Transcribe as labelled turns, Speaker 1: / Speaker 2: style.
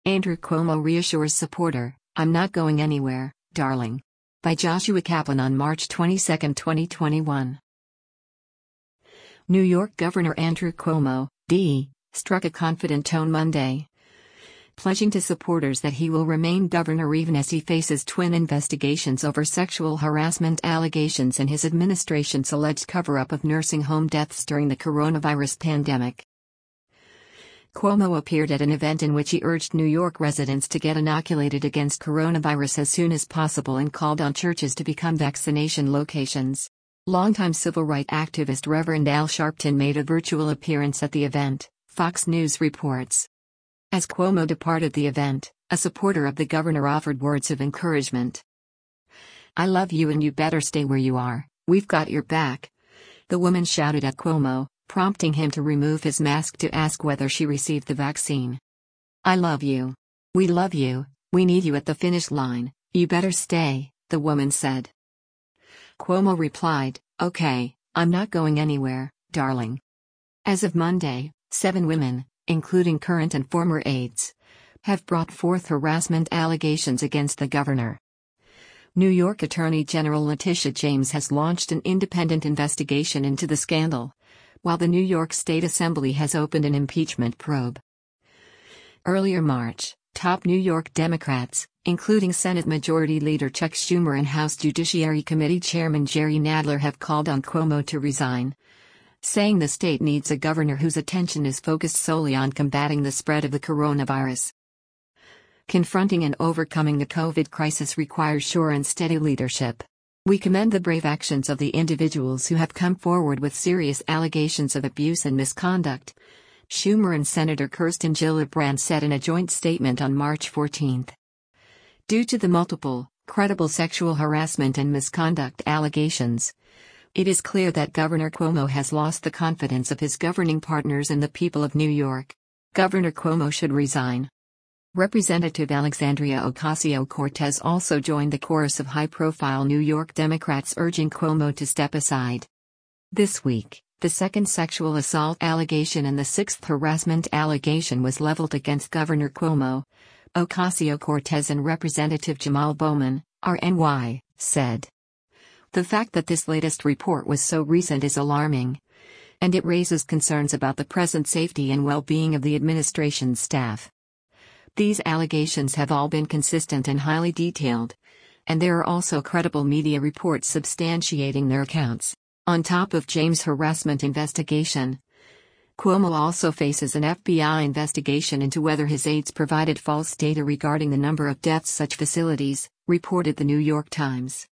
Speaker 1: Andrew Cuomo reassures supporter, "I'm not going anywhere, darling." By Joshua Kaplan on March 22, 2021. New York Governor Andrew Cuomo, D., struck a confident tone Monday, pledging to supporters that he will remain governor even as he faces twin investigations over sexual harassment allegations and his administration's alleged cover-up of nursing home deaths during the coronavirus pandemic. Cuomo appeared at an event in which he urged New York residents to get inoculated against coronavirus as soon as possible and called on churches to become vaccination locations. Longtime civil rights activist Reverend Al Sharpton made a virtual appearance at the event, Fox News reports. As Cuomo departed the event, a supporter of the governor offered words of encouragement. "I love you and you better stay where you are, we've got your back," the woman shouted at Cuomo, prompting him to remove his mask to ask whether she received the vaccine. "I love you. We love you, we need you at the finish line, you better stay," the woman said. Cuomo replied, "Okay, I'm not going anywhere, darling." As of Monday, 7 women, including current and former aides, have brought forth harassment allegations against the governor. New York Attorney General Letitia James has launched an independent investigation into the scandal, while the New York State Assembly has opened an impeachment probe. Earlier March, top New York Democrats, including Senate Majority Leader Chuck Schumer and House Judiciary Committee Chairman Jerry Nadler, have called on Cuomo to resign, saying the state needs a governor whose attention is focused solely on combating the spread of the coronavirus. Confronting and overcoming the COVID crisis requires sure and steady leadership. We commend the brave actions of the individuals who have come forward with serious allegations of abuse and misconduct, Schumer and Senator Kirsten Gillibrand said in a joint statement on March 14. Due to the multiple, credible sexual harassment and misconduct allegations, it is clear that Governor Cuomo has lost the confidence of his governing partners and the people of New York. Governor Cuomo should resign. Representative Alexandria Ocasio-Cortez also joined the chorus of high-profile New York Democrats urging Cuomo to step aside. This week, the second sexual assault allegation and the sixth harassment allegation was leveled against Governor Cuomo, Ocasio-Cortez and Representative Jamal Bowman, RNY, said. The fact that this latest report was so recent is alarming, and it raises concerns about the present safety and well-being of the administration's staff. These allegations have all been consistent and highly detailed, and there are also credible media reports substantiating their accounts. On top of James' harassment investigation, Cuomo also faces an FBI investigation into whether his aides provided false data regarding the number of deaths such facilities, reported the New York Times.